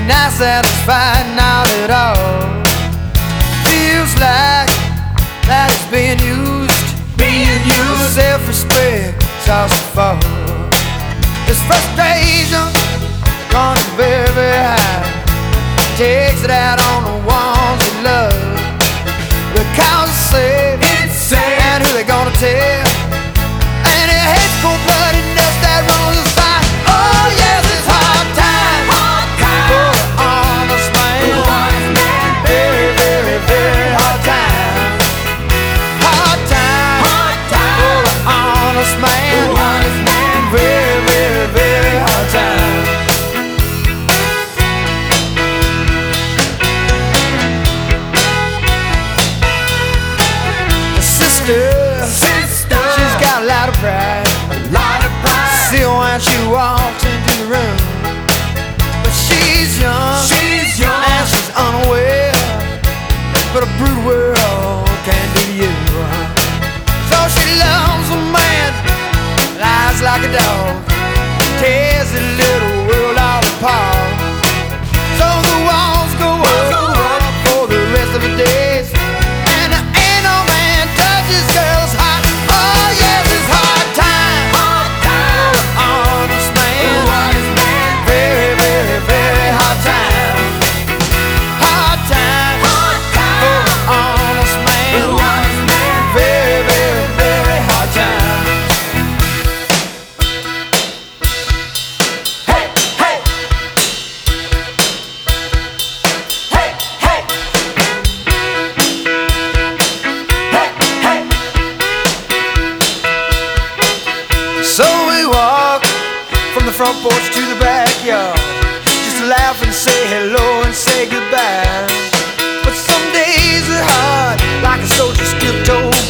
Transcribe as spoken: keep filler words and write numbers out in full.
not satisfied, not at all. Feels like that it's being used, being used. Self-respect starts to fall. This frustration runs very, very high. Takes it out on the ones you love. Because it's safe, it's safe. And who they gonna tell? And it hates cold-blooded nuts that runs the side. Oh yes, it's hard time, hard time for the honest man. Very, very, very hard time. Hard time, hard time for the honest man. Very, very, very hard time. Sister, sister, she's got a lot of pride, a lot of pride. See when she walks into the room, but she's young, she's young, and she's unaware. But a brutal world can do to you. So she loves a man, lies like a dog, tears the little world all apart. So the walls go up for the rest of the days. This girl's hot. Oh yes, it's hard time, hard time for the honest man. Very, very, very hard time. Hard time, hard time for the honest man. Very, very, very hard time. Hey, hey, hey, hey. So we walk from the front porch to the backyard, just to laugh and say hello and say goodbye. But some days are hard, like a soldier skipped over